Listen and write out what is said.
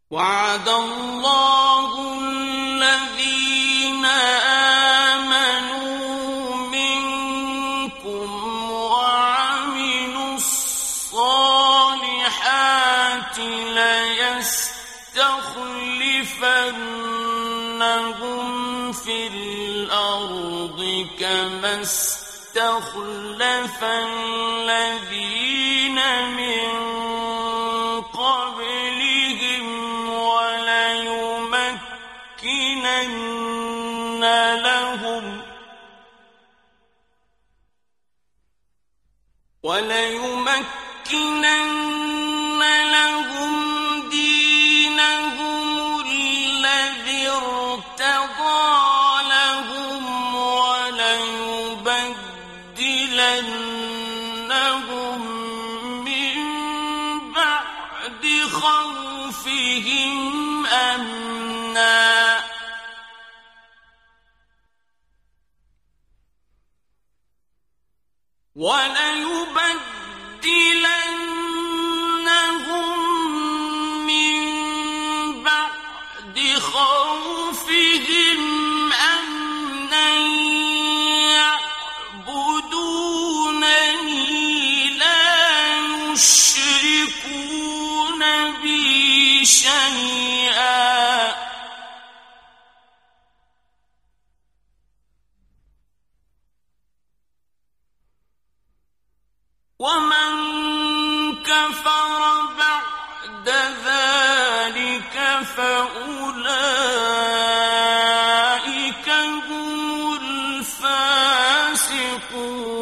وعد الله الذين آمنوا منكم وعملوا الصالحات ليستخلفنهم في الأرض كما استخلف الذين من قبلهم وليمكنن لهم دينهم الذي ارتضى لهم وليبدلنهم من بعد خوفهم أمنا وليبدلنهم من بعد خوفهم أمنا يعبدونني لا يشركون بي شيئا ومن كفر بعد ذلك فأولئك هم الفاسقون